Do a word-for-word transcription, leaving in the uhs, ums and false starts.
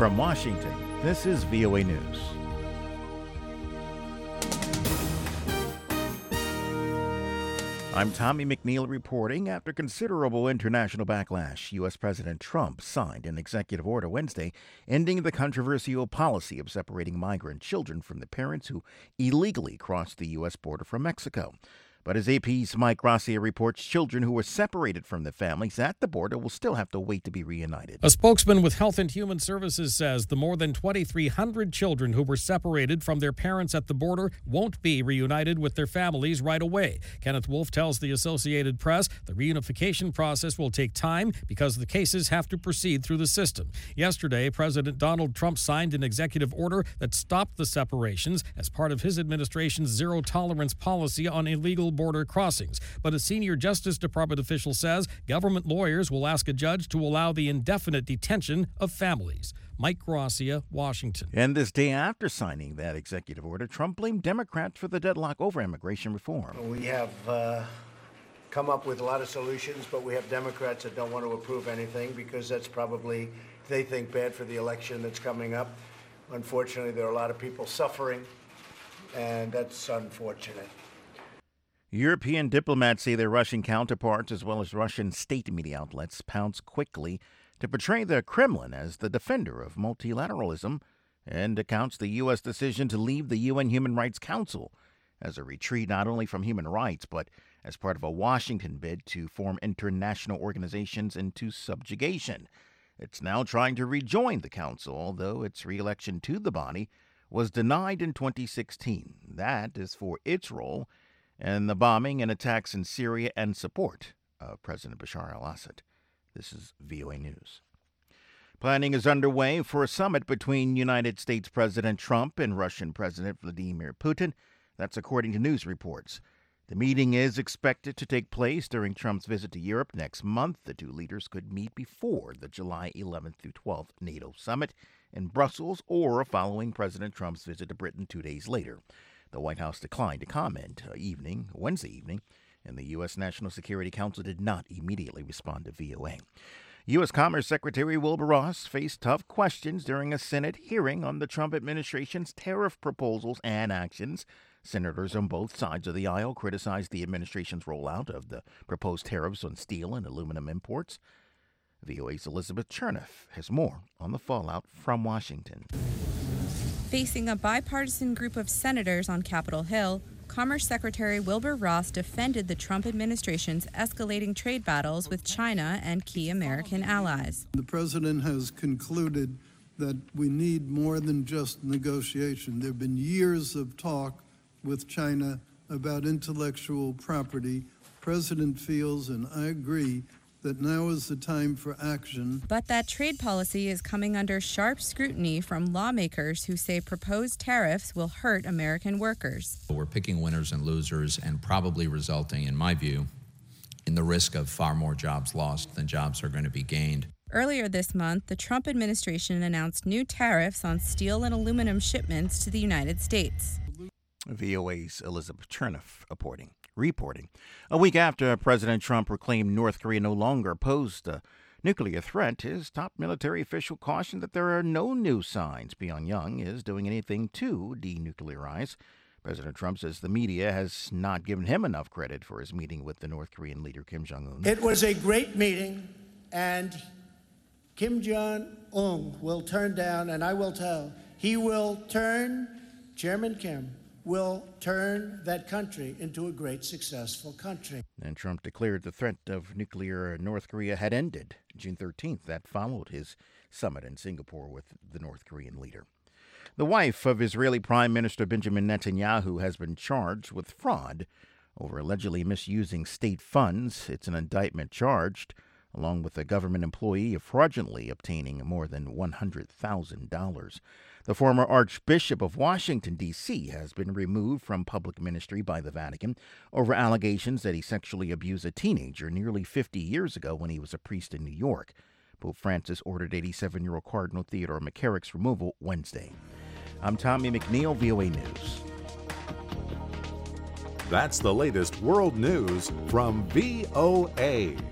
From Washington, this is V O A News. I'm Tommy McNeil reporting. After considerable international backlash, U S. President Trump signed an executive order Wednesday ending the controversial policy of separating migrant children from the parents who illegally crossed the U S border from Mexico. But as A P's Mike Gracia reports, children who were separated from their families at the border will still have to wait to be reunited. A spokesman with Health and Human Services says the more than twenty-three hundred children who were separated from their parents at the border won't be reunited with their families right away. Kenneth Wolf tells the Associated Press the reunification process will take time because the cases have to proceed through the system. Yesterday, President Donald Trump signed an executive order that stopped the separations as part of his administration's zero-tolerance policy on illegal border crossings. But a senior Justice Department official says government lawyers will ask a judge to allow the indefinite detention of families. Mike Gracia, Washington. And this day after signing that executive order, Trump blamed Democrats for the deadlock over immigration reform. We have uh, come up with a lot of solutions, but we have Democrats that don't want to approve anything because that's probably, they think, bad for the election that's coming up. Unfortunately, there are a lot of people suffering, and that's unfortunate. European diplomats say their Russian counterparts, as well as Russian state media outlets, pounce quickly to portray the Kremlin as the defender of multilateralism and accounts the U S decision to leave the U N Human Rights Council as a retreat not only from human rights, but as part of a Washington bid to form international organizations into subjugation. It's now trying to rejoin the council, although its re-election to the body was denied in twenty sixteen. That is for its role in the bombing and attacks in Syria and support of President Bashar al-Assad. This is V O A News. Planning is underway for a summit between United States President Trump and Russian President Vladimir Putin. That's according to news reports. The meeting is expected to take place during Trump's visit to Europe next month. The two leaders could meet before the July eleventh through twelfth NATO summit in Brussels or following President Trump's visit to Britain two days later. The White House declined to comment uh, evening, Wednesday evening, and the U S. National Security Council did not immediately respond to V O A. U S. Commerce Secretary Wilbur Ross faced tough questions during a Senate hearing on the Trump administration's tariff proposals and actions. Senators on both sides of the aisle criticized the administration's rollout of the proposed tariffs on steel and aluminum imports. V O A's Elizabeth Chernoff has more on the fallout from Washington. Facing a bipartisan group of senators on Capitol Hill, Commerce Secretary Wilbur Ross defended the Trump administration's escalating trade battles with China and key American allies. The president has concluded that we need more than just negotiation. There have been years of talk with China about intellectual property. The president feels, and I agree, that now is the time for action. But that trade policy is coming under sharp scrutiny from lawmakers who say proposed tariffs will hurt American workers. We're picking winners and losers and probably resulting, in my view, in the risk of far more jobs lost than jobs are going to be gained. Earlier this month, the Trump administration announced new tariffs on steel and aluminum shipments to the United States. V O A's Elizabeth Chernoff reporting. Reporting. A week after President Trump proclaimed North Korea no longer posed a nuclear threat, his top military official cautioned that there are no new signs Pyongyang is doing anything to denuclearize. President Trump says the media has not given him enough credit for his meeting with the North Korean leader Kim Jong-un. It was a great meeting, and Kim Jong-un will turn down, and I will tell, he will turn, Chairman Kim, will turn that country into a great, successful country. And Trump declared the threat of nuclear North Korea had ended June thirteenth. That followed his summit in Singapore with the North Korean leader. The wife of Israeli Prime Minister Benjamin Netanyahu has been charged with fraud over allegedly misusing state funds. It's an indictment charged, along with a government employee, of fraudulently obtaining more than one hundred thousand dollars. The former Archbishop of Washington, D C, has been removed from public ministry by the Vatican over allegations that he sexually abused a teenager nearly fifty years ago when he was a priest in New York. Pope Francis ordered eighty-seven-year-old Cardinal Theodore McCarrick's removal Wednesday. I'm Tommy McNeil, V O A News. That's the latest world news from V O A.